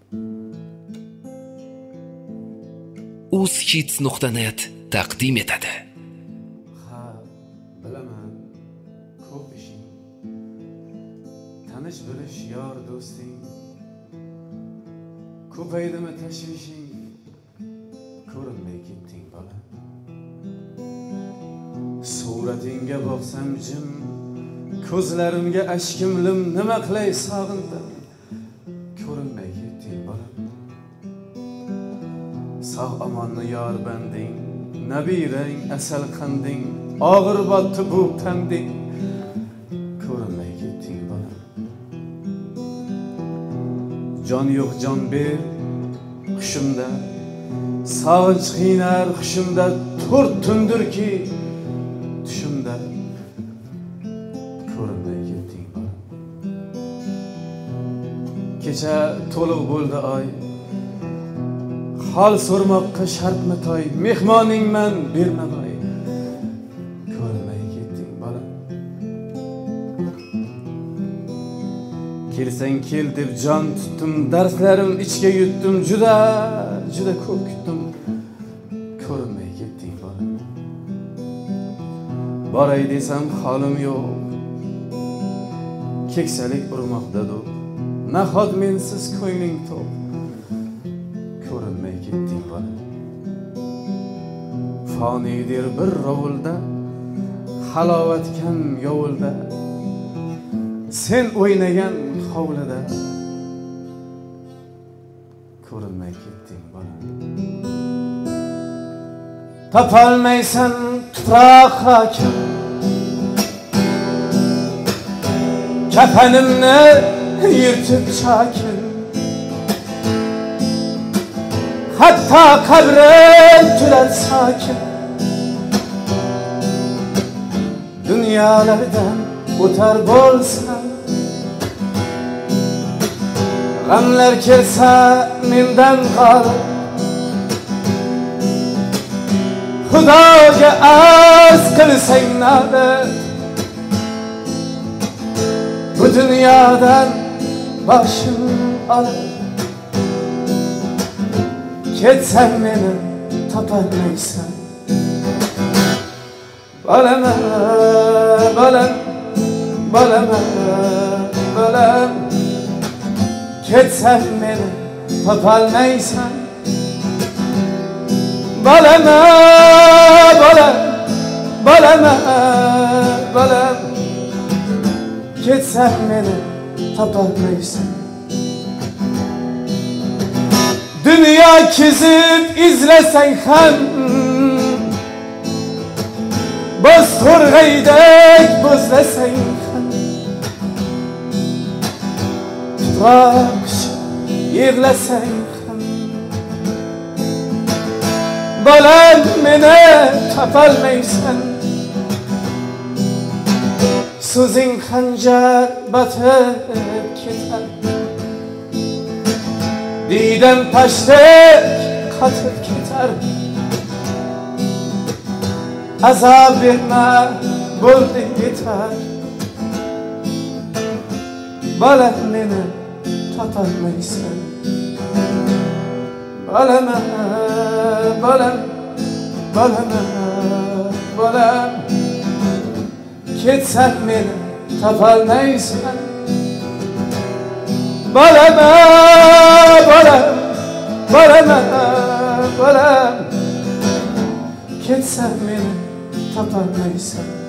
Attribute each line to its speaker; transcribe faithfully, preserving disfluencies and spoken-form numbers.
Speaker 1: uzhits nuqta net taqdim etadi.
Speaker 2: Ha, bilaman, ko'p ishing, tanish bilish yor do'sting, ko'paydimi tashvishing, ko'rinmay ketding bola. Suratingga boqsam jim, ko'zlarimga ashkim lim, nima qilay sog'indim, ko'rinmay ketding bola. Sog' omonni yor banding, nabirang asal qanding, og'ir botdi bu tanding, ko'rinmay ketding bola. Jon yo'q jon ber qushimda, sog'inch qiynar qushimda, to'rt tundirki tushimda, ko'rinmay ketding bola. Kecha to'liq bo'ldi oy, hol so'rmoqqa shartmi toy, mehmoningman berma boy, ko'rinmay ketding bola. Kelsang kel deb jon tutdim, darslarim ichga yutdim, juda juda ko'p kutdim, ko'rinmay ketding bola. Boray desam holim yo'q, keksalik urmoqda do'q, nahot mensiz ko'ngling to'q, ko'rinmay ketding bola. Foniydir bir rovulda, halovat kam yovulda, sen o'ynagan hovlida, ko'rinmay ketding bola. Topolmaysan tuproq hokim, kafanimni yirtib chokin, hatto qabrim turar sokin. Dunyolardan o'tar bo'lsam, g'amlar kelsa mendan qol, Xudoga arz qilsang navbat, bu dunyodan boshim olib, ketsam meni topolmaysan. Bolama, bolam, bolama, bolam, ketsam meni topolmaysan. Bolama, bolam, bolama, bolam, ketsam meni topolmaysan. Dünya kezib izlasang ham, boz to'rg'aydek bo'zlasang ham, tuproq yig'lasang ham, bolam meni topolmaysan. So'zing xanjar botib ketar, didam pashdek qotib ketar. Azob berma, bo'ldi yetar. Bolam meni topolmaysan. Bolama, bolam, bolama, bolam, ketsam meni topolmaysan. Bolama, bolam, bolama, bolam, ketsam meni topolmaysan.